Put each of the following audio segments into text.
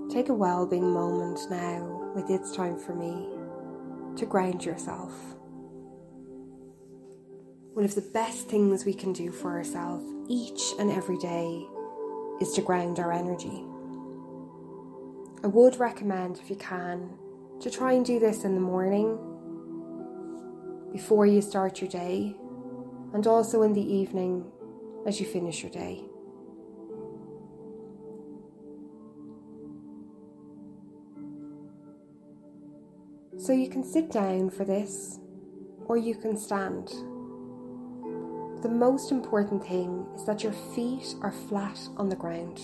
Take a well-being moment now with It's Time for Me to ground yourself. One of the best things we can do for ourselves each and every day is to ground our energy. I would recommend, if you can, to try and do this in the morning before you start your day, and also in the evening as you finish your day. So you can sit down for this, or you can stand. The most important thing is that your feet are flat on the ground.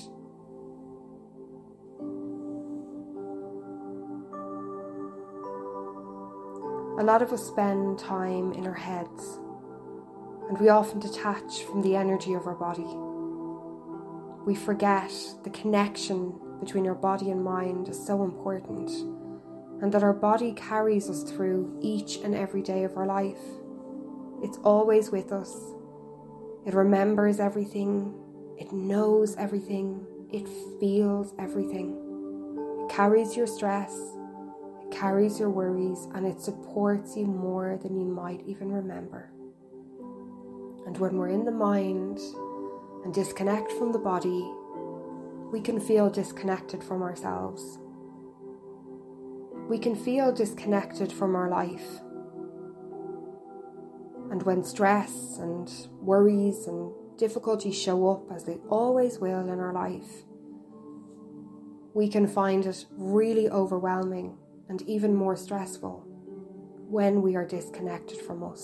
A lot of us spend time in our heads, and we often detach from the energy of our body. We forget the connection between our body and mind is so important, and that our body carries us through each and every day of our life. It's always with us. It remembers everything. It knows everything. It feels everything. It carries your stress. It carries your worries, and it supports you more than you might even remember. And when we're in the mind and disconnect from the body, we can feel disconnected from ourselves. We can feel disconnected from our life. And when stress and worries and difficulties show up, as they always will in our life, we can find it really overwhelming and even more stressful when we are disconnected from us.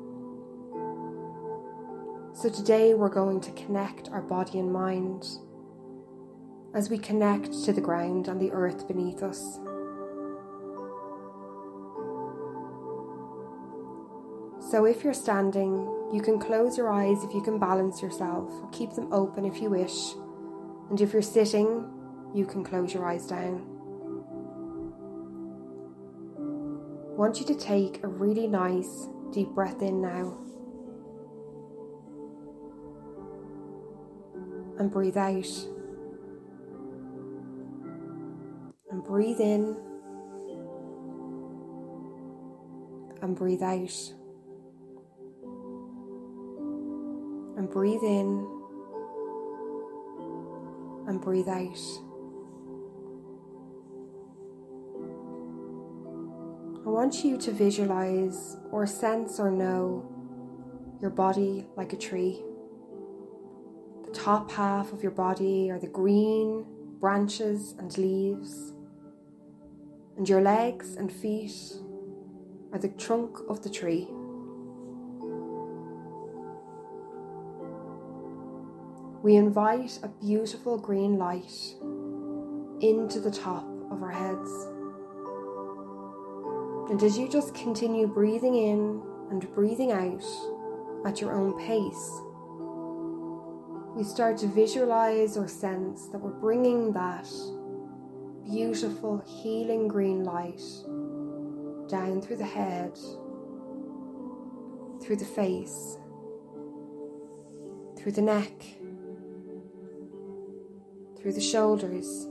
So today we're going to connect our body and mind as we connect to the ground and the earth beneath us. So if you're standing, you can close your eyes if you can balance yourself, or keep them open if you wish. And if you're sitting, you can close your eyes down. I want you to take a really nice deep breath in now. And breathe out. And breathe in. And breathe out. And breathe in and breathe out. I want you to visualize or sense or know your body like a tree. The top half of your body are the green branches and leaves, and your legs and feet are the trunk of the tree. We invite a beautiful green light into the top of our heads. And as you just continue breathing in and breathing out at your own pace, we start to visualize or sense that we're bringing that beautiful healing green light down through the head, through the face, through the neck, through the shoulders,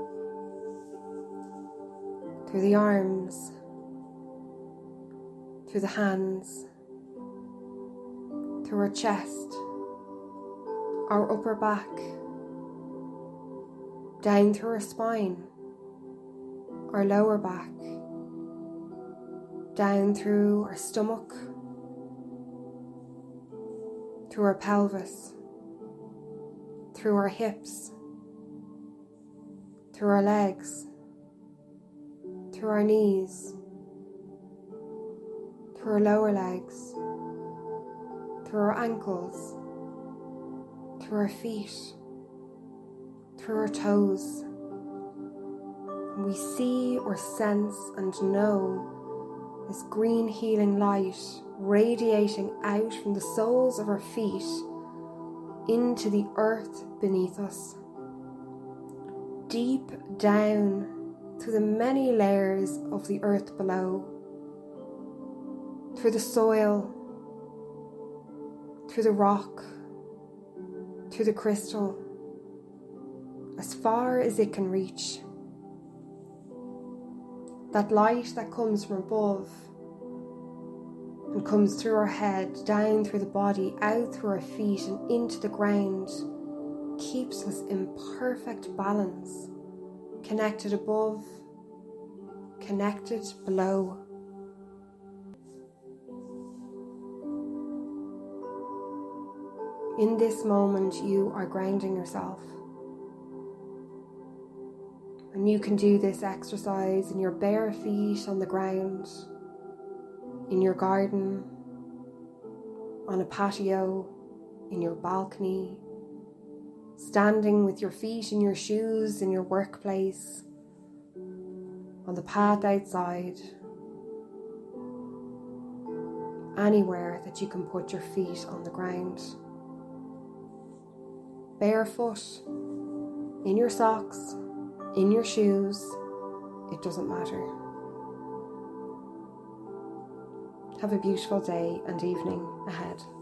through the arms, through the hands, through our chest, our upper back, down through our spine, our lower back, down through our stomach, through our pelvis, through our hips, through our legs, through our knees, through our lower legs, through our ankles, through our feet, through our toes. And we see or sense and know this green healing light radiating out from the soles of our feet into the earth beneath us, deep down through the many layers of the earth below, through the soil, through the rock, through the crystal, as far as it can reach. That light that comes from above and comes through our head, down through the body, out through our feet and into the ground, keeps us in perfect balance, connected above, connected below. In this moment, you are grounding yourself. And you can do this exercise in your bare feet on the ground, in your garden, on a patio, in your balcony, standing with your feet in your shoes in your workplace, on the path outside, anywhere that you can put your feet on the ground. Barefoot, in your socks, in your shoes, it doesn't matter. Have a beautiful day and evening ahead.